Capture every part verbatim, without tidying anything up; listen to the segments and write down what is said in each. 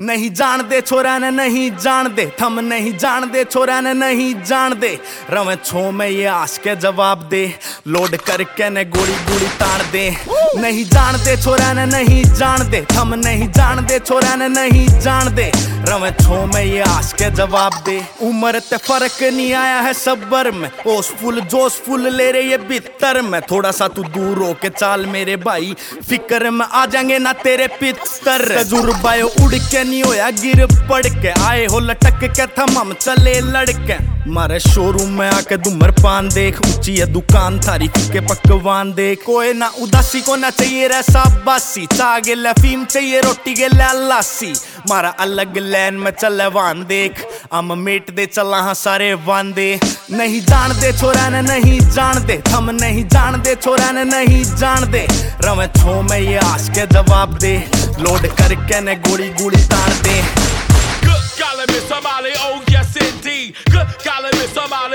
नहीं जानदे छोरा ने नहीं जानदे, थम नहीं जानदे छोरा ने नहीं जानदे। रवे छो में ये आश के जवाब दे, लोड करके ने गोली गोली ताड़ दे। नहीं जानदे छोरा ने नहीं जानदे, थम नहीं जानदे छोरा ने नहीं जानदे। रवे छो में ये आश के जवाब दे। उम्र ते फर्क नहीं आया है सब्र में, ओस फुल जोश फुल ले रहे ये बितर में। थोड़ा सा तू दूर हो के चाल मेरे भाई, फिक्र में आ जाएंगे ना तेरे पितर। तजुर्बा उड़ के नहीं होया गिर पड़ के, आए हो लटक के थम हम चले लड़के। मारे शोरूम में आके दुमर पान देख, ऊंची है दुकान थारी फीके पकवान देख। कोई ना उदासी को ना चाहिए रैसा बासी, चाह गे फीम चाहिए रोटी गे लासी। मारा अलग लैन में चले वान देख, हम मेट दे चला हाँ सारे वांदे। नहीं जानदे छोरा ने नहीं जानदे, थम नहीं जानदे छोरा ने नहीं जानदे। रवे छो में ये आश के जवाब दे, लोड करके ने गोली गोली ताड़ दे। Good golly, Miss Somali, oh yes indeed. Good golly, Miss Somali.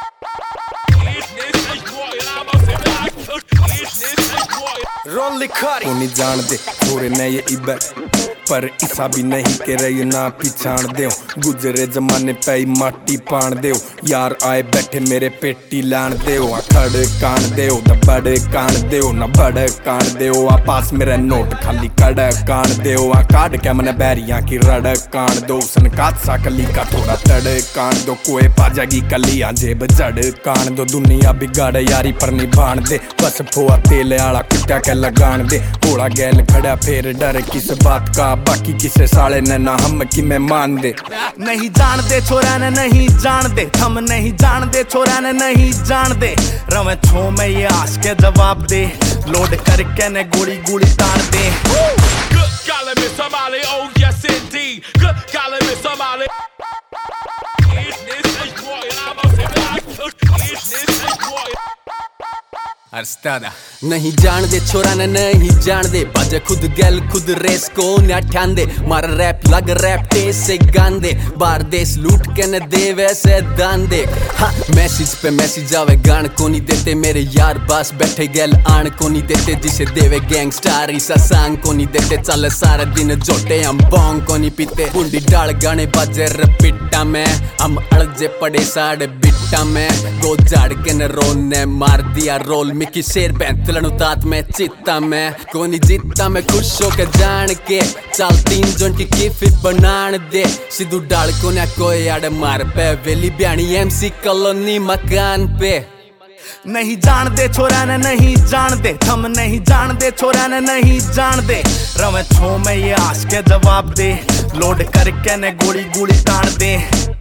रोल लिखारी नहीं जानदे छोरे ने ये इबर, पर इसा भी नहीं के रही ना पिछाण देओ। गुजरे जमाने पे माटी पाण देओ, यार आए बैठे मेरे पेटी लान देओ। खड़ कान देओ न बड़ कान देओ, न बड़ कान देओ। आ पास मेरे नोट खाली कड़ कान देओ। आ काट के मने बैरियां की रड़ कान दो, सनकात सा कली का थोड़ा तड़ कान दो। कोई पा जागी कलियां जेब जड़ कान दो। दुनिया बिगाड़ यारी पर नहीं भाण दे, बस फोआ तेल आला कुत्ता के लगान दे। थोड़ा गैल खड़ा फिर डर किस बात का, बाकी किसे साले ने ना हम कि मैं मान दे। नहीं जानदे छोरा ने नहीं जानदे, थम नहीं जानदे छोरा ने नहीं जानदे। रवे छो में ये आश के जवाब दे, लोड करके ने गोली गोली ताड़ दे। Good golly, Miss Somali, oh yes indeed. Good golly, Miss Somali. अरस्तादा नहीं जानदे छोरा ने नहीं जानदे, बाजे खुद गैल खुद रेस को न ठांदे। मारा रैप लग रैप टेस से गांदे, बार देश लूट के न दे वैसे दान दे। हाँ मैसेज पे मैसेज आवे गान को नहीं देते, मेरे यार बास बैठे गैल आन को नहीं देते। जिसे देवे गैंगस्टार इसा सांग को नहीं देते, चले सारे दिन जोटे हम बॉन्ग को नहीं पीते। बुंडी डाल गाने बाजे रपिटा में, हम अड़जे पड़े साढ़े बिट्टा में। गो झाड़ के न रोने मार दिया रोल, मिकी शेर बैंतलन तात में चित्ता में। कोनी जीता मैं खुश हो के जान के, चाल तीन जन की किफित बनान दे। सिद्धू डाल को ना कोई आड़े मार पे, वेली ब्याणी एमसी कॉलोनी मकान पे। नहीं जानदे छोरा ने नहीं जानदे, थम नहीं जानदे छोरा ने नहीं जानदे। रवे छो में ये आश के जवाब दे, लोड करके ने गोली गोली ताड़ दे।